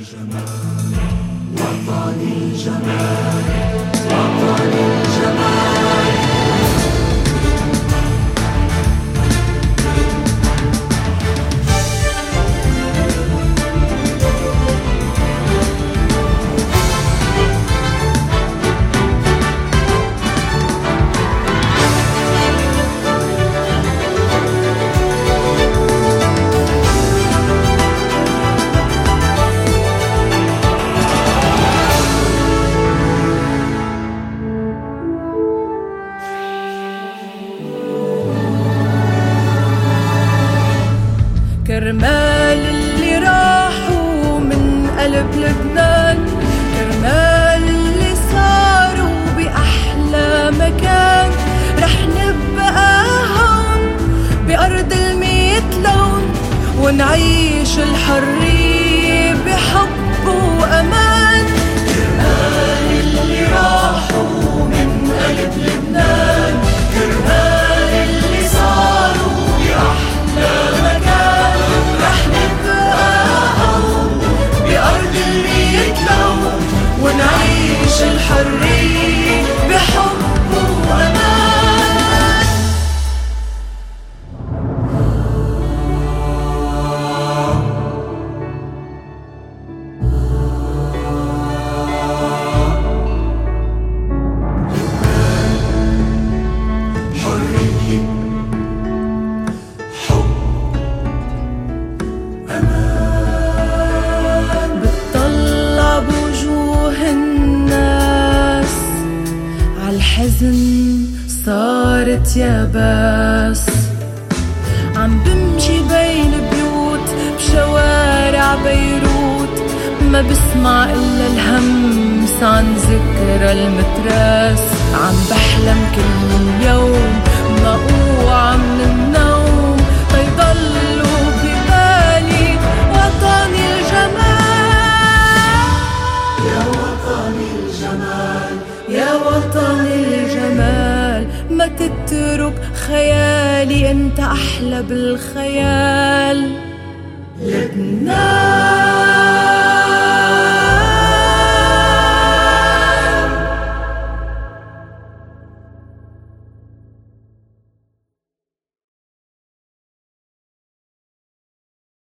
كرمال اللي راحوا من قلب لبنان، كرمال اللي صاروا بأحلى مكان، رح نبقى هون بأرض الميت لون، ونعيش الحرية بحب وأمان. كرمال اللي راحوا من قلب لبنان، كرمال اللي صاروا بأحلى مكان، رح نبقى هون بأرض الميت لون، ونعيش الحرية بحب وأمان. بتطلع بوجوه الناس عالحزن صارت يابس، عم بمشي بين بيوت بشوارع بيروت، ما بسمع إلا الهمس عن ذكرى المتراس. عم بحلم كل يوم موقوعة من النوم، فيضلوا ببالي وطني الجمال. يا وطني الجمال، يا وطني الجمال، ما تترك خيالي، انت أحلى بالخيال. لبنان